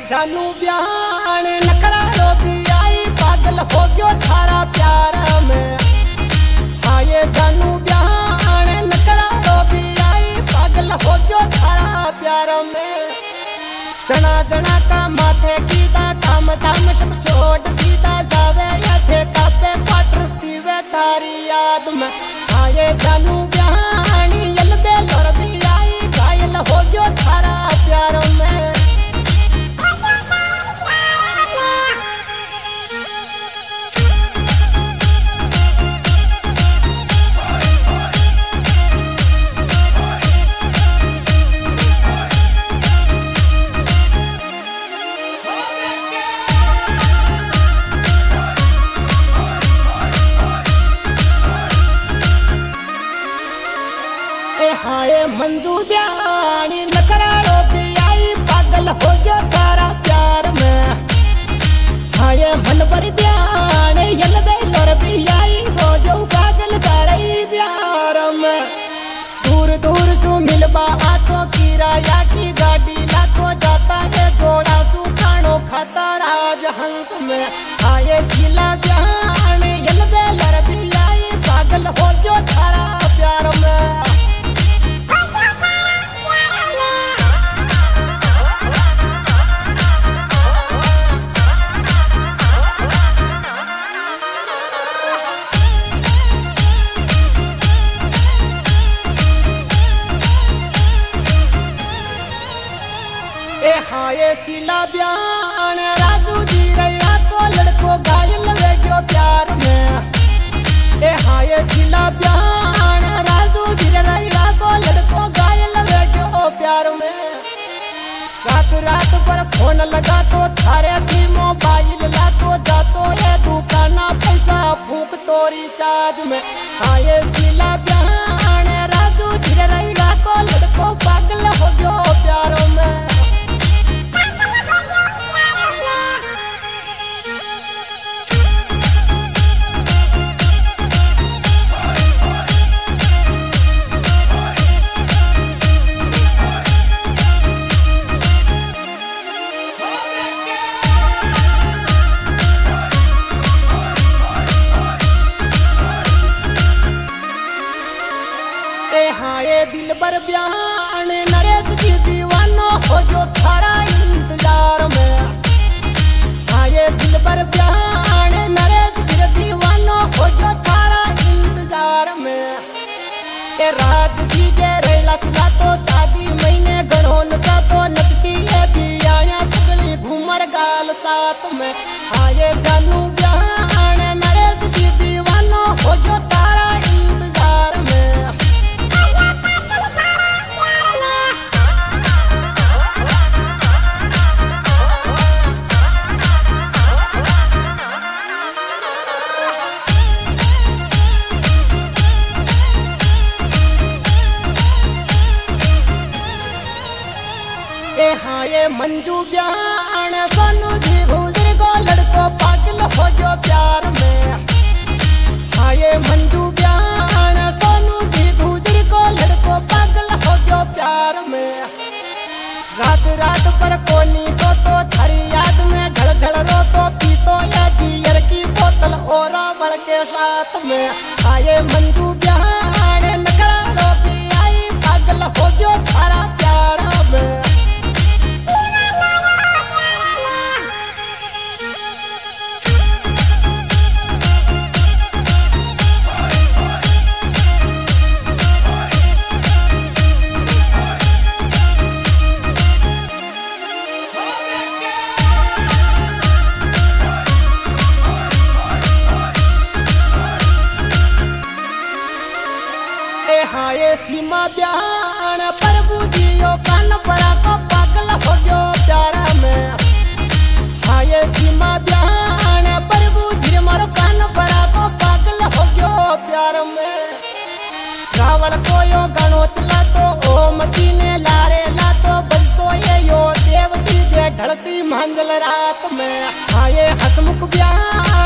जानू ब्यान नखराड़ो भी आई पागल हो गयो थारा प्यार में। हाँ ये जानू ब्यान नखराड़ो भी आई पागल हो गयो थारा प्यार में। जना जना का माथे कीदा काम धाम सब छोड़ दीदा जावे याठे कापे क्वार्टर पीवे थारी याद में। हाँ ये जानू ब्यान यलबे लोर भी आई घायल हो गयो थारा प्यार में। हाय मंजू ब्यानी नखराड़ो भी आई पागल हो गयो तारा प्यार में। हाय मनबर ब्याने यलबे लोर भी आई हो गयो पागल तारे प्यार में। दूर दूर सु मिलबा आतो किराया की गाड़ी लातो जाता है जोड़ा सु खानो खाता राज हंस में। हाय शीला ब्याने यलबे लोर भी आई पागल हो गयो तारा प्यार में। हाँ ये शीला ब्यान राजू जी रैया को लड़को घायल वे गयो प्यार में। हाँ ये शीला ब्यान राजू जी रैया को लड़को घायल वे गयो प्यार में। रात रात पर फोन लगा तो थारे भी मोबाइल ला तो जातो है दुकाना पैसा फूक तो रिचार्ज में। हाँ ये शीला ब्यान राजू जी रैया को लड़को पागल हो गयो प्यार में। हाँ ये दिल बर ब्यान नरेश जी दीवानो हो जो थारा इंतजार में। हाँ ये दिल बर ब्यान नरेश जी दीवानो हो जो थारा इंतजार में। ये राज जी जे रेला सुला तो शादी महीने गणोन का तो नचती है बियाणिया सगली घूमर गाल साथ में। हाँ ये जानू ब्यान नरेश जी दीवानो हो जो तारा इंतजार में। हाँ ये मंजू ब्यान सोनू जी भूजर को लड़को पागल हो गयो प्यार में। हाँ ये मंजू ब्यान सोनू जी भूजर को लड़को पागल हो गयो प्यार में। रात रात पर कोनी सो तो थारी याद में ढल ढल रो तो पीतो या बियर की बोतल और बड़ के साथ में। हाँ ये मंजू ब्यान नखराड़ो भी आई पागल हो गयो थारा प्यार में। हाँ ये सीमा ब्यान प्रभु जियो कान परा को पागल हो गयो प्यार में। हाँ ये सीमा ब्यान प्रभु जी मारो कान परा को पागल हो गयो प्यार में। रावण को यो गानो चला तो ओ मचीने लारे ला तो बजतो ये यो देवटी जे ढलती मंझल रात में। हाँ ये हसमुख ब्यान